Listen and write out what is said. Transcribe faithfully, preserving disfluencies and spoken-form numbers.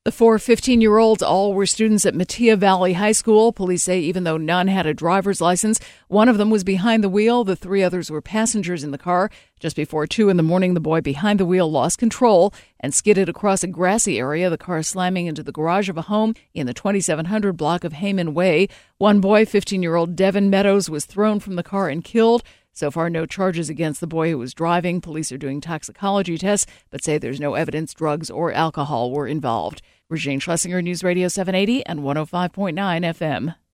The four fifteen-year-olds all were students at Mattia Valley High School. Police say even though none had a driver's license, one of them was behind the wheel. The three others were passengers in the car. Just before two in the morning, the boy behind the wheel lost control and skidded across a grassy area, the car slamming into the garage of a home in the twenty-seven hundred block of Heyman Way. One boy, fifteen-year-old Devin Meadows, was thrown from the car and killed. So far, no charges against the boy who was driving. Police are doing toxicology tests, but say there's no evidence drugs or alcohol were involved. Regine Schlesinger, News Radio seven eighty and one oh five point nine F M.